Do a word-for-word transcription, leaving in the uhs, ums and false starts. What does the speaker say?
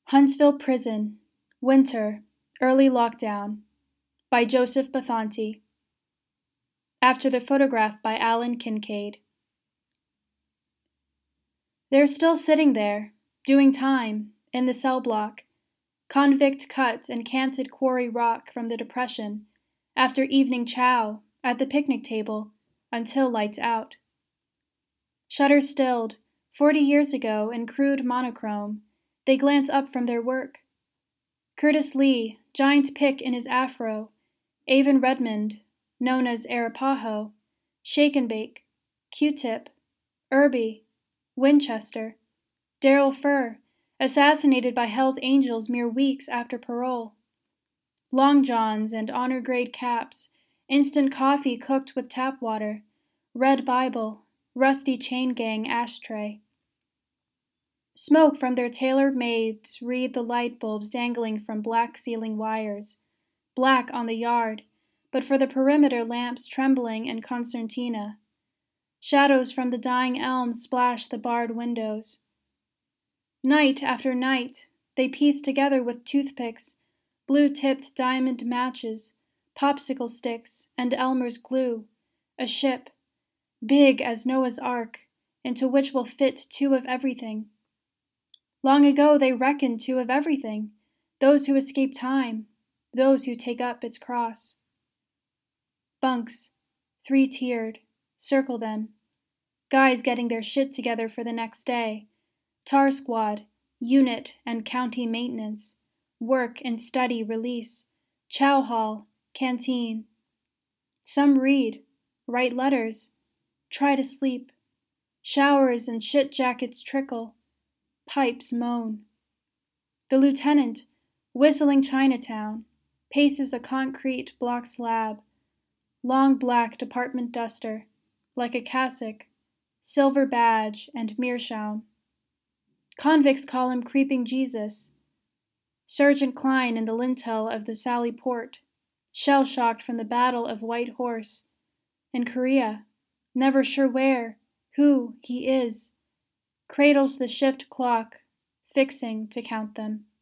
Huntsville Prison, Winter, Early Lockdown, by Joseph Bethanti. After the photograph by Alan Kincaid. They're still sitting there, doing time, in the cell block, convict cut and canted quarry rock from the Depression, after evening chow, at the picnic table, until lights out. Shutters stilled, forty years ago in crude monochrome, they glance up from their work. Curtis Lee, giant pick in his afro, Avon Redmond, known as Arapaho, Shake and Bake, Q-Tip, Irby, Winchester, Daryl Furr, assassinated by Hell's Angels mere weeks after parole. Long Johns and honor-grade caps, instant coffee cooked with tap water, red Bible, rusty chain gang ashtray. Smoke from their tailored maids read the light bulbs dangling from black ceiling wires, black on the yard, but for the perimeter lamps trembling in concertina. Shadows from the dying elms splash the barred windows. Night after night, they piece together with toothpicks, blue-tipped diamond matches, popsicle sticks, and Elmer's glue, a ship, big as Noah's Ark, into which will fit two of everything. Long ago they reckoned two of everything, those who escape time, those who take up its cross. Bunks, three-tiered, circle them. Guys getting their shit together for the next day. Tar squad, unit and county maintenance, work and study release, chow hall, canteen. Some read, write letters, try to sleep. Showers and shit jackets trickle. Pipes moan. The lieutenant, whistling Chinatown, paces the concrete block slab, long black department duster, like a cassock, silver badge and meerschaum. Convicts call him Creeping Jesus. Sergeant Klein in the lintel of the Sally Port, shell-shocked from the Battle of White Horse. In Korea, never sure where, who he is, cradles the shift clock, fixing to count them.